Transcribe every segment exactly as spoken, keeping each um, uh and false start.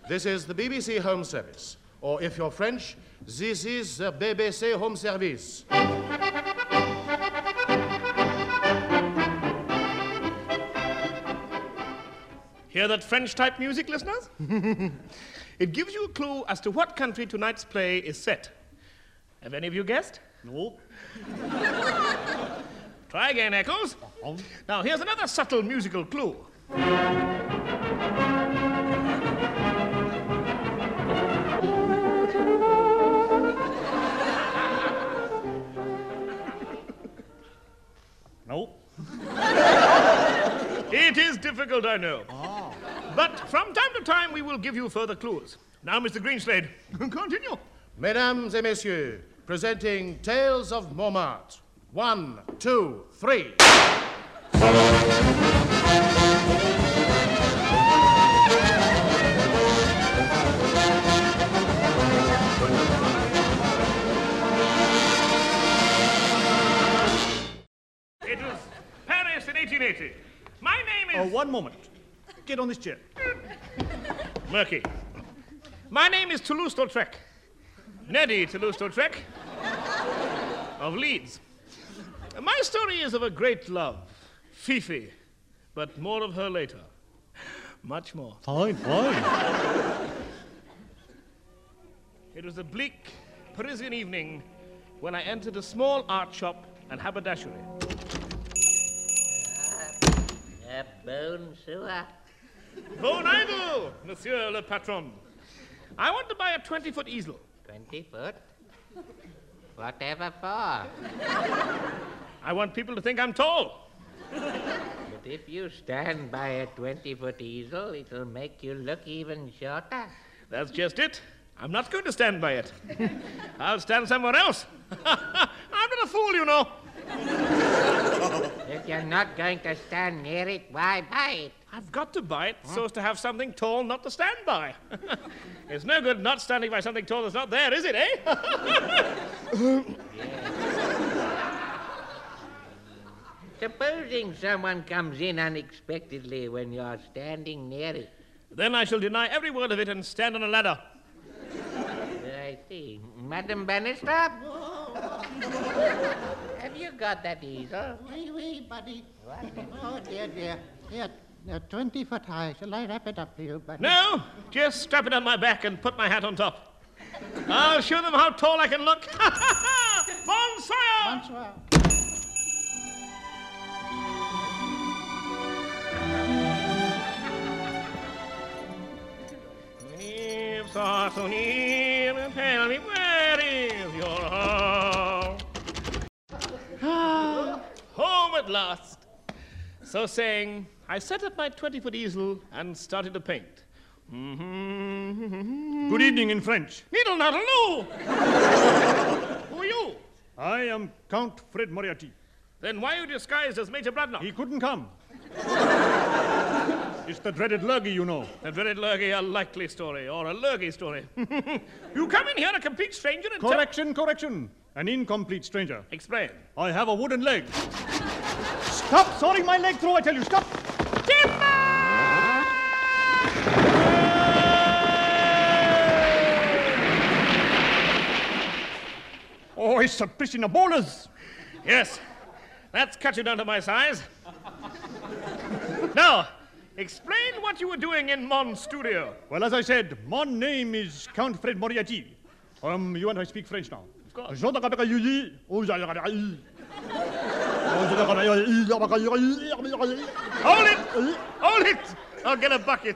This is the B B C Home Service. Or if you're French, this is the B B C Home Service. Hear that French-type music, listeners? It gives you a clue as to what country tonight's play is set. Have any of you guessed? No. Try again, Eccles. Now, here's another subtle musical clue. No. It is difficult, I know. Oh. But from time to time, we will give you further clues. Now, Mister Greenslade, continue. Mesdames et messieurs, presenting Tales of Montmartre. One, two, three. It was Paris in eighteen eighty. My name Oh, is... one moment. Get on this chair. Murky. My name is Toulouse-Lautrec. Neddy Toulouse-Lautrec of Leeds. My story is of a great love, Fifi, but more of her later. Much more. Fine, fine. It was a bleak Parisian evening when I entered a small art shop and haberdashery. Uh, bonsoir. Bon idle, monsieur le patron. I want to buy a twenty-foot easel. Twenty foot? Whatever for? I want people to think I'm tall. But if you stand by a twenty-foot easel, it'll make you look even shorter. That's just it. I'm not going to stand by it. I'll stand somewhere else. I'm not a fool, you know. If you're not going to stand near it, why buy it? I've got to buy it so as to have something tall not to stand by. It's no good not standing by something tall that's not there, is it, eh? Supposing someone comes in unexpectedly when you're standing near it. Then I shall deny every word of it and stand on a ladder. I see. Madam Bannister? Have you got that easel? Wee, wee, buddy. What? Oh, dear, dear. Here, uh, twenty foot high. Shall I wrap it up for you, buddy? No, just strap it on my back and put my hat on top. I'll show them how tall I can look. Bonsoir! Bonsoir. If so, so near, and tell me where is your home? Ah, home at last. So saying, I set up my twenty-foot easel and started to paint. Mm-hmm. Good evening in French. Needle noddle, no! Who are you? I am Count Fred Moriarty. Then why are you disguised as Major Bradlock? He couldn't come. It's the dreaded lurgy, you know. The dreaded lurgy, a likely story, or a lurgy story. You come in here a complete stranger and Correction, correction. An incomplete stranger. Explain. I have a wooden leg. Stop sawing my leg through, I tell you, stop! Timber! Oh, it's a prisoner bowlers. Yes, that's cut you down to my size. Now, explain what you were doing in Mon's studio. Well, as I said, my name is Count Fred Moriarty. Um, you and I speak French now. Of course. Hold Hold it! Hold it! I'll get a bucket.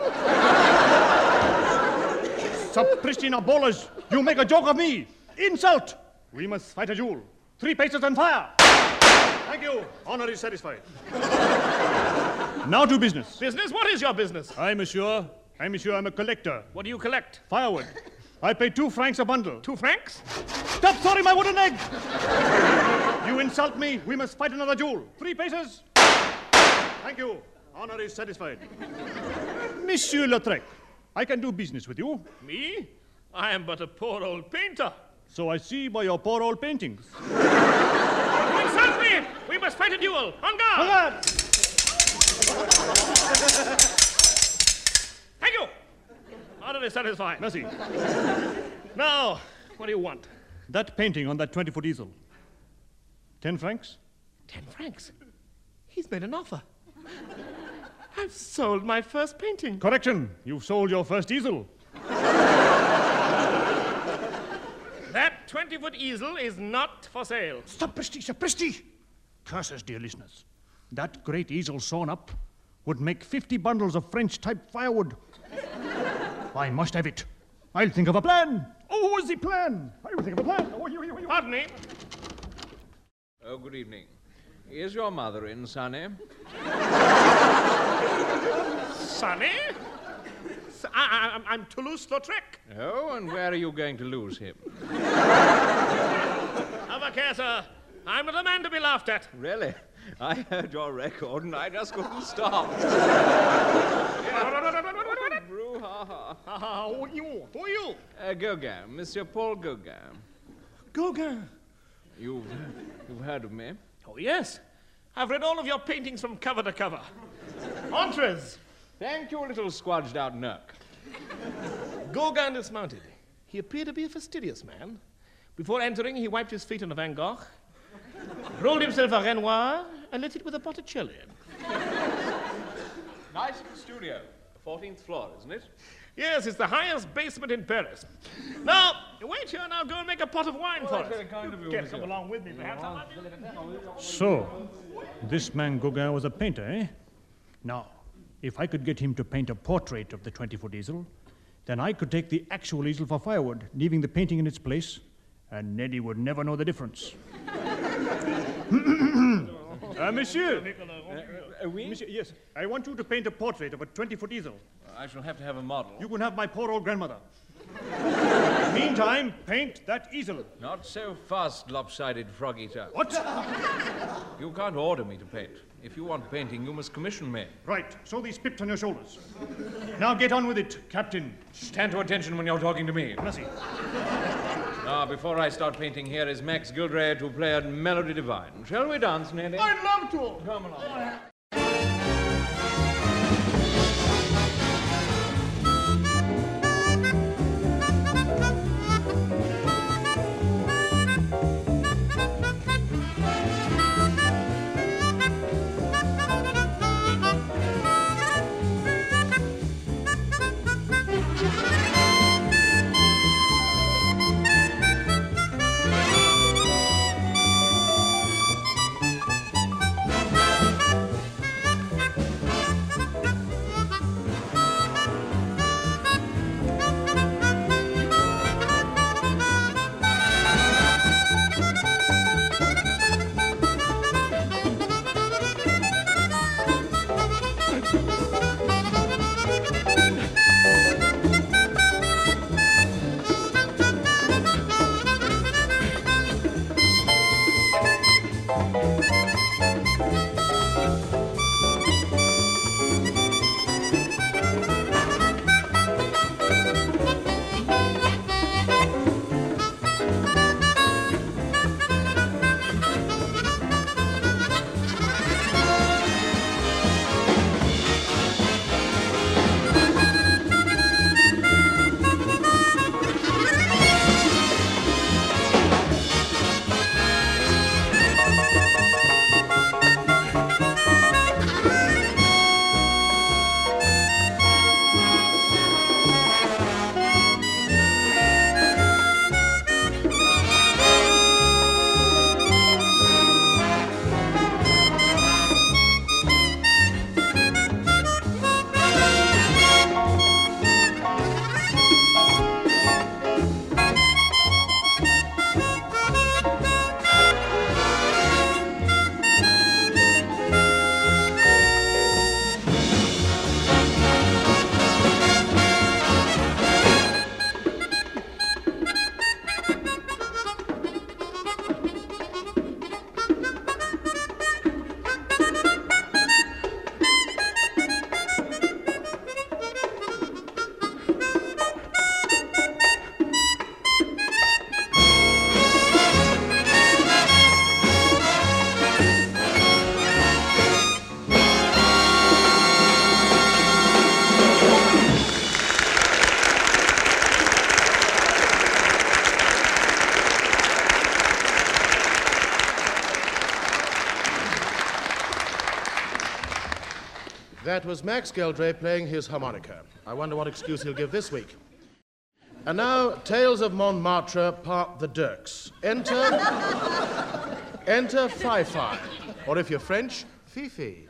Prisoner bowlers, you make a joke of me. Insult! We must fight a duel. Three paces and fire. Thank you. Honor is satisfied. Now to business. Business? What is your business? I, monsieur, I, monsieur, I'm a collector. What do you collect? Firewood. I pay two francs a bundle. Two francs? Stop sawing my wooden leg! You insult me. We must fight another duel. Three paces. Thank you. Honor is satisfied. Monsieur Lautrec, I can do business with you. Me? I am but a poor old painter. So I see by your poor old paintings. You insult me! We must fight a duel. On guard! On guard! Thank you. Honor is satisfied. Merci. Now, what do you want? That painting on that twenty-foot easel. Ten francs? Ten francs? He's made an offer. I've sold my first painting. Correction. You've sold your first easel. That twenty-foot easel is not for sale. Stop, Presti, sapristi! Curses, dear listeners. That great easel sawn up would make fifty bundles of French-type firewood. I must have it. I'll think of a plan. Oh, what's the plan? I will think of a plan. Oh, you, you, you. Pardon me. Oh, good evening. Is your mother in, Sonny? Sonny? S- I, I, I'm Toulouse-Lautrec. Oh, and where are you going to lose him? Have a care, sir. I'm not a man to be laughed at. Really? I heard your record and I just couldn't stop. Brouhaha. Ha ha, who are you? Who are you? Uh, Gauguin, Monsieur Paul Gauguin. Gauguin. You've, you've heard of me? Oh, yes. I've read all of your paintings from cover to cover. Entrees. Thank you, little squadged out nurk. Gauguin dismounted. He appeared to be a fastidious man. Before entering, he wiped his feet on a Van Gogh, rolled himself a Renoir, and lit it with a Botticelli. Nice studio. fourteenth floor, isn't it? Yes, it's the highest basement in Paris. Now, wait here and I'll go and make a pot of wine for us. very kind of you, Yes, monsieur. come along with me, perhaps. So, this man Gauguin was a painter, eh? Now, if I could get him to paint a portrait of the twenty-foot easel, then I could take the actual easel for firewood, leaving the painting in its place, and Neddy would never know the difference. uh, monsieur. Uh, oui? Monsieur, yes, I want you to paint a portrait of a twenty-foot easel. I shall have to have a model. You can have my poor old grandmother. Meantime, paint that easel. Not so fast, lopsided frog eater. What? You can't order me to paint. If you want painting, you must commission me. Right, sew these pips on your shoulders. Now get on with it, Captain. Stand to attention when you're talking to me. Merci. Now, before I start painting, here is Max Gildray to play a melody divine. Shall we dance, Nelly? I'd love to. Come along. That was Max Geldray playing his harmonica. I wonder what excuse he'll give this week. And now, Tales of Montmartre, part the Dirks. Enter... enter Fi-Fi. Or if you're French, Fifi.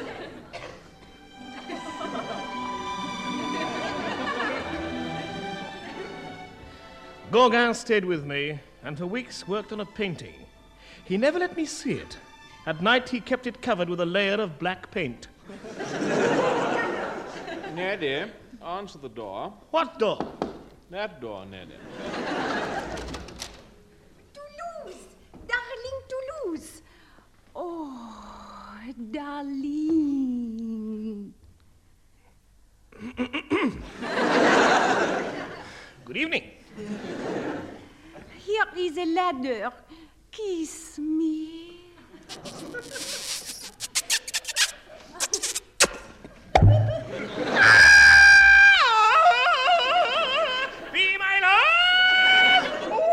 Gauguin stayed with me and for weeks worked on a painting. He never let me see it. At night he kept it covered with a layer of black paint. Neddy, answer the door. What door? That door, Neddy. Toulouse! Darling Toulouse! Oh, darling. Good evening. Here is a ladder. Kiss me. Be my love!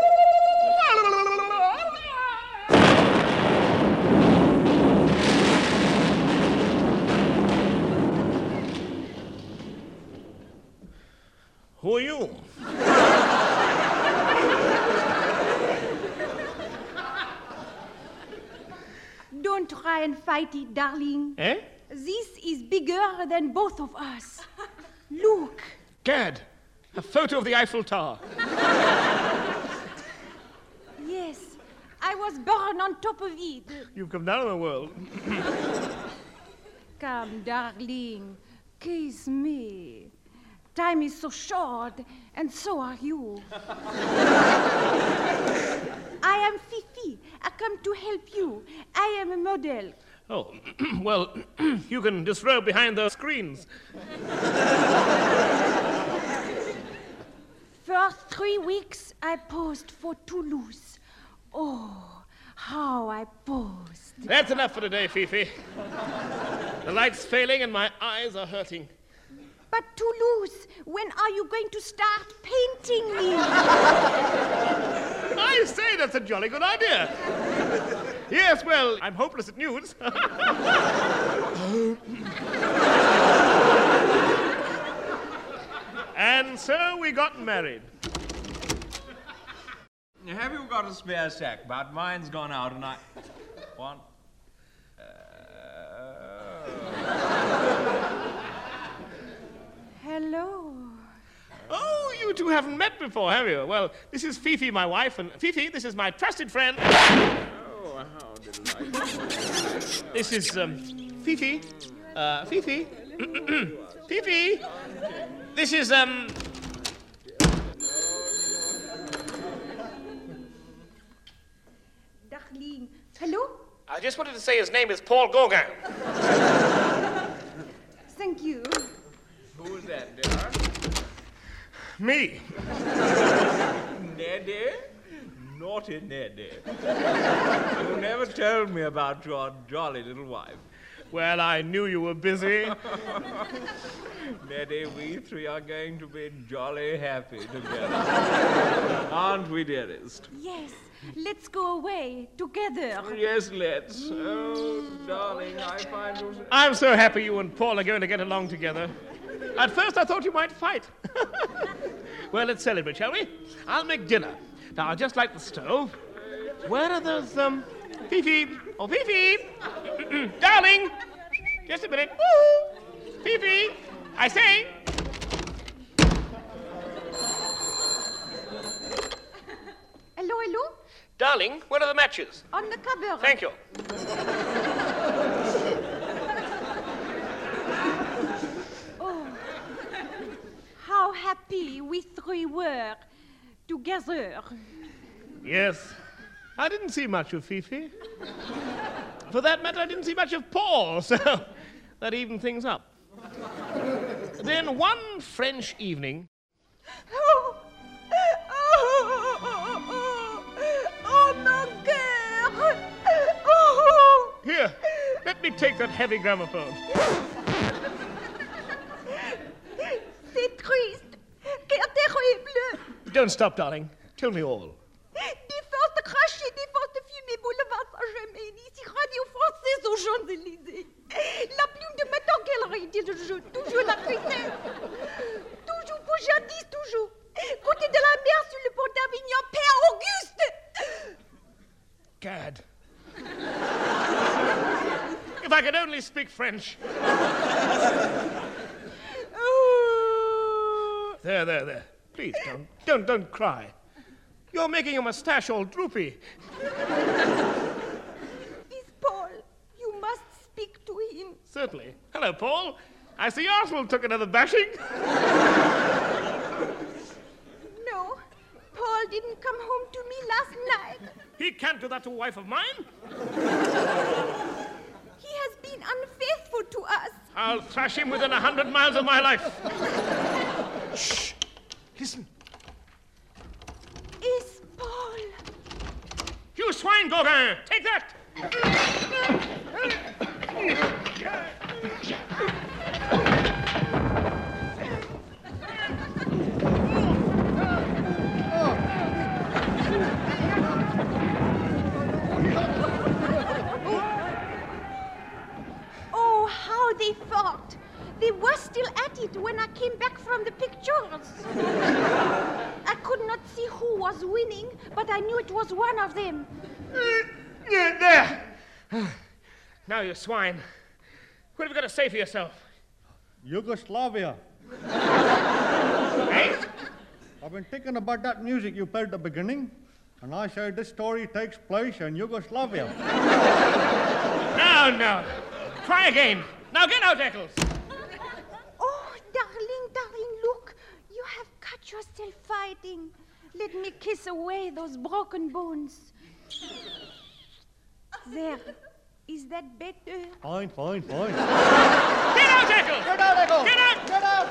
Who are you? Don't try and fight it, darling. Eh? This is bigger than both of us. Look. Gad, a photo of the Eiffel Tower. Yes, I was born on top of it. You've come down in the world. Come, darling, kiss me. Time is so short, and so are you. I am Fifi. I come to help you. I am a model. Oh, well, you can disrobe behind those screens. For three weeks, I posed for Toulouse. Oh, how I posed. That's enough for today, Fifi. The light's failing and my eyes are hurting. But Toulouse, when are you going to start painting me? I say that's a jolly good idea. Yes, well, I'm hopeless at nudes. And so we got married. Have you got a spare sack? But mine's gone out and I... One... Uh... Hello. Oh, you two haven't met before, have you? Well, this is Fifi, my wife, and Fifi, this is my trusted friend. Oh, how delightful. This is, um, Fifi. Uh, Fifi. Fifi. This is, um... Darling. Hello? I just wanted to say his name is Paul Gauguin. Thank you. Who's that, dear? Me. Neddy? Naughty Neddy. You never told me about your jolly little wife. Well, I knew you were busy. Neddy, we three are going to be jolly happy together. Aren't we, dearest? Yes, let's go away together. Yes, let's. Oh, darling, I find you... I'm so happy you and Paul are going to get along together. At first I thought you might fight. Well, let's celebrate, shall we? I'll make dinner. Now, I'll just light the stove. Where are those, um... Fifi! Oh, Fifi! Darling! Just a minute. Woo! Fifi! I say! Hello, hello? Darling, where are the matches? On the cupboard. Thank you. Oh, how happy we three were together. Yes. I didn't see much of Fifi. For that matter, I didn't see much of Paul, so that evened things up. Then one French evening... Oh, oh, oh, oh, mon cœur. Oh. Here, let me take that heavy gramophone. C'est triste. Quel terrible. Don't stop, darling. Tell me all. Des forces de cracher, des forces de fumer, boulevard Saint-Germain, ici Radio Française aux Champs-Élysées. La plume de Madame Galerie, des toujours la tristesse. Toujours pour jadis, toujours. Côté de la mer sur le pont d'Avignon, Père Auguste. Gad. If I could only speak French. Oh. There, there, there. Please, don't, don't, don't cry. You're making your mustache all droopy. It's Paul. You must speak to him. Certainly. Hello, Paul. I see Arsenal took another bashing. No, Paul didn't come home to me last night. He can't do that to a wife of mine. He has been unfaithful to us. I'll thrash him within a hundred miles of my life. Shh. Listen. It's Paul. You swine, Gauguin! Take that! Oh, how they fought. They were still at it when I came back from the pictures. I could not see who was winning, but I knew it was one of them. There! Now, you swine. What have you got to say for yourself? Yugoslavia. Hey? I've been thinking about that music you played at the beginning, and I say this story takes place in Yugoslavia. No, no. Try again. Now get out, Eccles. Oh, darling, darling, look. You have cut yourself fighting. Let me kiss away those broken bones. There. Is that better? Fine, fine, fine. Get out, Eccles! Get out, Echo! Get out! Get out!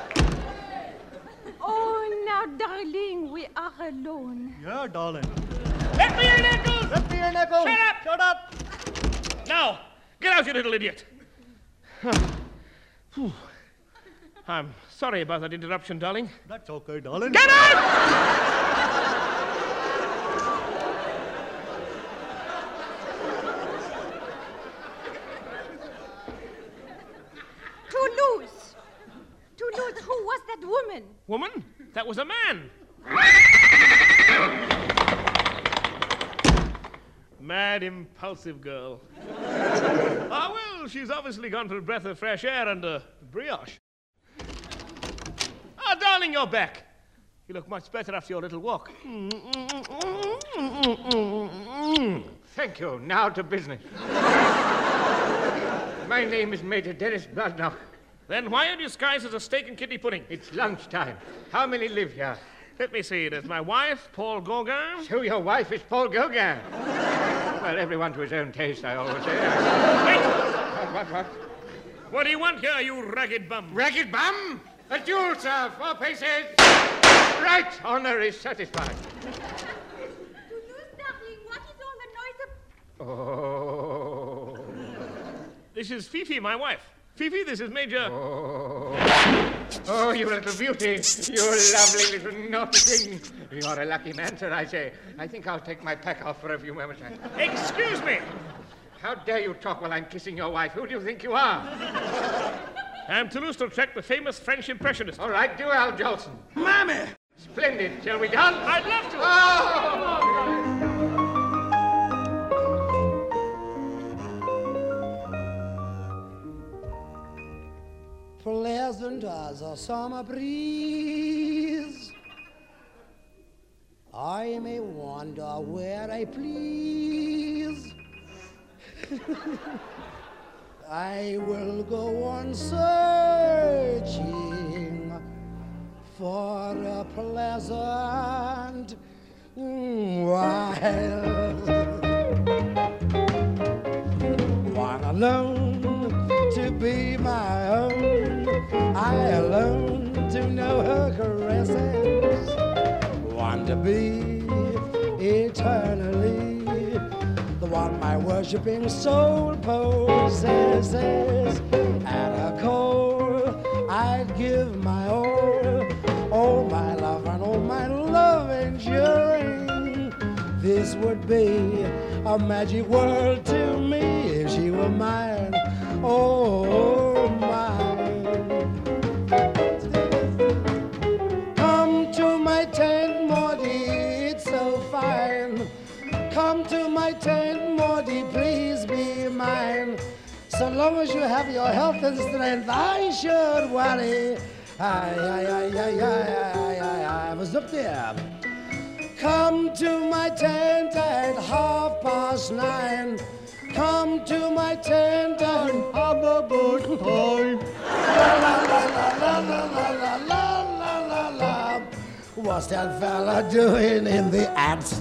Oh, now, darling, we are alone. Yeah, darling. Let me in, Eccles! Let me in, Echo! Shut up! Shut up! Now, get out, you little idiot. Phew. I'm sorry about that interruption, darling. That's okay, darling. Get out! Toulouse! Toulouse, who was that woman? Woman? That was a man. Mad, impulsive girl. Ah, well, she's obviously gone for a breath of fresh air and a brioche. Ah, darling, you're back. You look much better after your little walk. Thank you. Now to business. My name is Major Dennis Bloodnock. Then why are you disguised as a steak and kidney pudding? It's lunchtime. How many live here? Let me see. There's my wife, Paul Gauguin. So your wife is Paul Gauguin. Well, everyone to his own taste, I always say. Wait! What, what, what? What do you want here, you ragged bum? Ragged bum? A duel, sir. Four paces. Right. Honor is satisfied. Toulouse, darling, what is all the noise of... Oh. This is Fifi, my wife. Fifi, this is Major... Oh. Oh, you little beauty. You lovely little naughty thing. You're a lucky man, sir, I say. I think I'll take my pack off for a few moments. Excuse me. How dare you talk while I'm kissing your wife? Who do you think you are? I'm Toulouse-Lautrec, the famous French impressionist. All right, do Al Jolson. Mammy! Splendid. Shall we dance? I'd love to. Oh! Pleasant as a summer breeze, I may wander where I please. I will go on searching for a pleasant while. One alone to be my own, I alone to know her caresses, one to be eternally, the one my worshipping soul possesses. At a call, I'd give my all, all my love and all my love enduring. This would be a magic world to me if she were mine, oh, mine. to my tent, Morty, please be mine. So long as you have your health and strength, I should worry. I, I, I, I, I, I, I was up there. Come to my tent at half past nine. Come to my tent and have a good time. La la la la la la la la la la la. What's that fella doing in the act?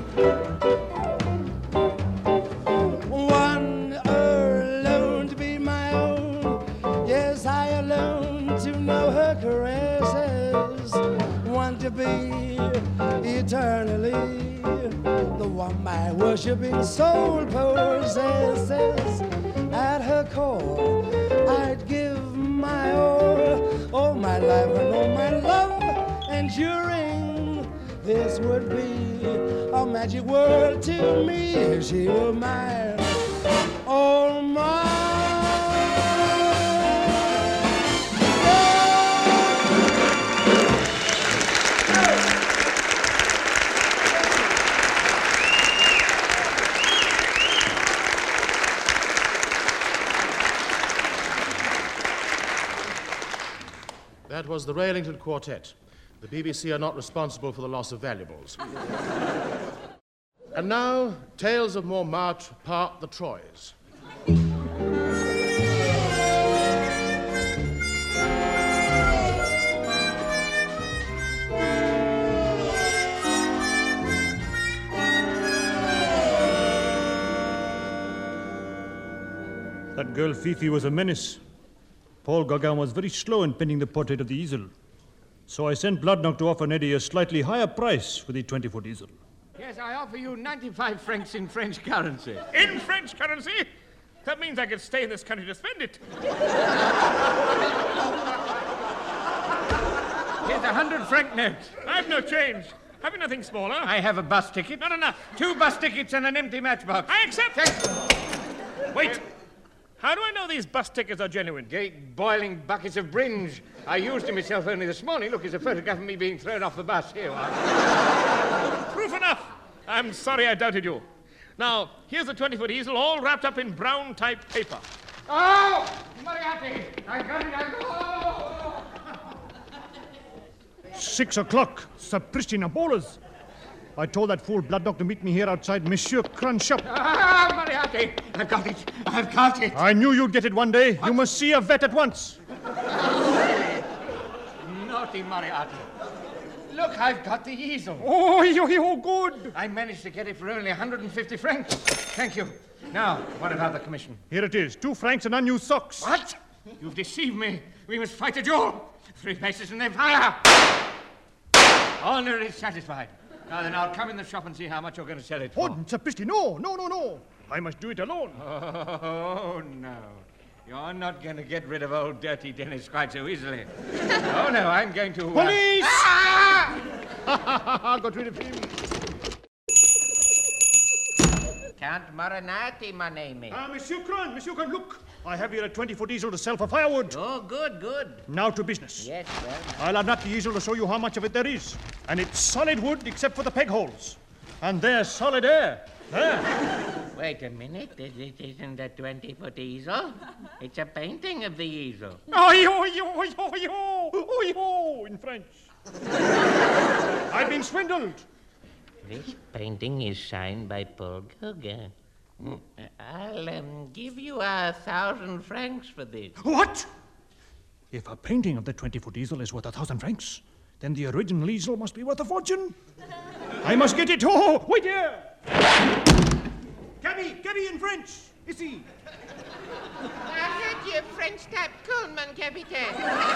One alone to be my own. Yes, I alone to know her caresses. One to be eternally the one my worshipping soul possesses. At her core, I'd give my all, all my life and all my love enduring. This would be a magic world to me if she were mine, all mine. That was the Railington Quartet. The B B C are not responsible for the loss of valuables. And now, Tales of Montmartre, part The Troyes. That girl Fifi was a menace. Paul Gauguin was very slow in painting the portrait of the easel. So I sent Bloodnock to offer Neddy a slightly higher price for the twenty-foot easel. Yes, I offer you ninety-five francs in French currency. In French currency? That means I could stay in this country to spend it. Here's a hundred franc note. I've no change. Have you nothing smaller? I have a bus ticket. Not enough. Two bus tickets and an empty matchbox. I accept. Thanks. Wait. How do I know these bus tickets are genuine? Great boiling buckets of bringe. I used them myself only this morning. Look, here's a photograph of me being thrown off the bus. Here you are. Proof enough. I'm sorry I doubted you. Now, here's the twenty-foot easel all wrapped up in brown type paper. Oh! Moriarty! I got it! I got it! Six o'clock. Sapristi Nabolas. I told that fool Bloodnock to meet me here outside Monsieur Crun's shop. Ah, Moriarty! I've got it! I've got it! I knew you'd get it one day. What? You must see a vet at once. Naughty Moriarty. Look, I've got the easel. Oh, you're, you're good. I managed to get it for only one hundred fifty francs. Thank you. Now, what about the commission? Here it is. Two francs and unused socks. What? You've deceived me. We must fight a duel. Three paces and then fire. Honor is satisfied. Now then, I'll come in the shop and see how much you're going to sell it for. Oh, Sapristi, no, no, no, no. I must do it alone. Oh, no. You're not going to get rid of old dirty Dennis quite so easily. Oh, no, I'm going to... Uh... Police! Ah! Got rid of him. Count Marinati, my name is. Ah, uh, Monsieur Cron, Monsieur Cron, look. I have here a twenty-foot easel to sell for firewood. Oh, good, good. Now to business. Yes, well... I'll unwrap the easel to show you how much of it there is. And it's solid wood except for the peg holes. And there's solid air. There. Wait a minute. This isn't a twenty-foot easel. It's a painting of the easel. Oh, yo, yo, yo, yo. Oh, yo, in French. I've been swindled. This painting is signed by Paul Gauguin. I'll um, give you a thousand francs for this. What? If a painting of the twenty-foot easel is worth a thousand francs, then the original easel must be worth a fortune. I must get it. Oh, wait here. Cabby, cabby in French. Ici. I heard you French type Coleman, Capitaine.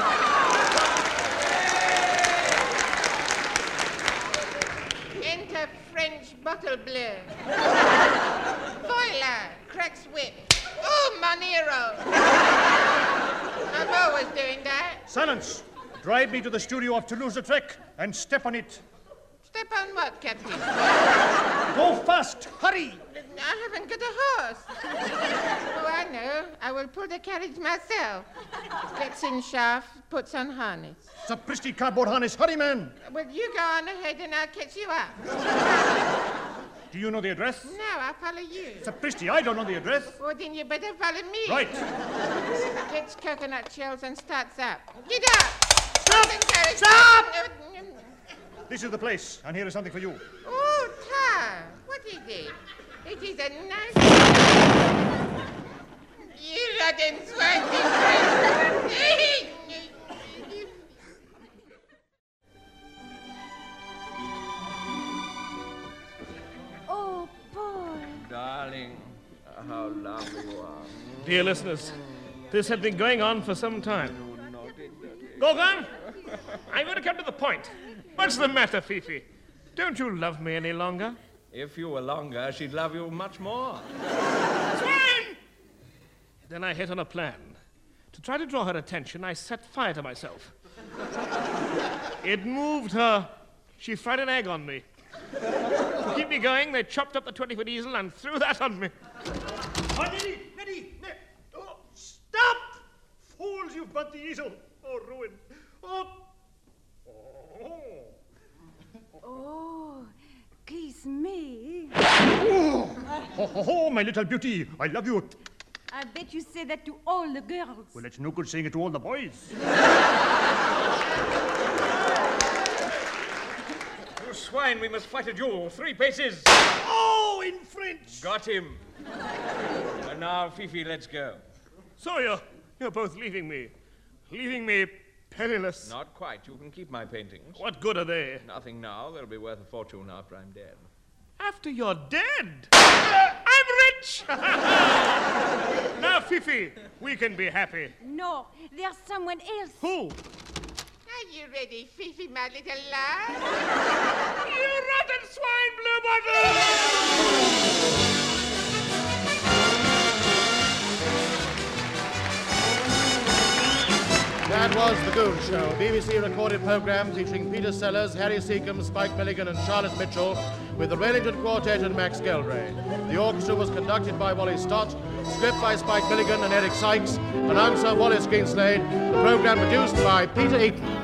Enter French bottle bleu. Boiler, cracks whip. Oh, Monero. I'm always doing that. Silence. Drive me to the studio of Toulouse-Lautrec and step on it. Step on what, Captain? Go fast. Hurry. I haven't got a horse. Oh, I know. I will pull the carriage myself. Gets in shaft, puts on harness. Sapristi cardboard harness. Hurry, man. Well, you go on ahead and I'll catch you up. Do you know the address? No, I'll follow you. Sapristi, I don't know the address. Well, then you better follow me. Right. Gets coconut shells and starts up. Get up! Stop! Stop! This is the place, and here is something for you. Oh, Tar, what is it? It is a nice... You rotten swine! Oh, Paul. Darling, how lovely you are. Dear listeners, this had been going on for some time. Gorgon, I'm going to come to the point. What's the matter, Fifi? Don't you love me any longer? If you were longer, she'd love you much more. Swine! Then I hit on a plan. To try to draw her attention, I set fire to myself. It moved her. She fried an egg on me. To keep me going, they chopped up the twenty-foot easel and threw that on me. Oh, Neddy, Neddy, Neddy. Oh, stop! Fools, you've burnt the easel. Oh, ruin. Oh. Oh. Oh, kiss me. Oh, oh, oh, oh, my little beauty. I love you. I bet you say that to all the girls. Well, it's no good saying it to all the boys. You swine, we must fight a duel. Three paces. Oh, in French. Got him. And now, Fifi, let's go. So you're, you're both leaving me. Leaving me penniless. Not quite. You can keep my paintings. What good are they? Nothing now. They'll be worth a fortune after I'm dead. After you're dead? I'm rich! Now, Fifi, we can be happy. No, there's someone else. Who? Are you ready, Fifi, my little love? You rotten swine, Blue Bottle! That was The Goon Show, a B B C recorded programme featuring Peter Sellers, Harry Seacombe, Spike Milligan and Charlotte Mitchell, with the Railington Quartet and Max Geldray. The orchestra was conducted by Wally Stott, script by Spike Milligan and Eric Sykes, announcer Wallace Greenslade, the programme produced by Peter Eaton.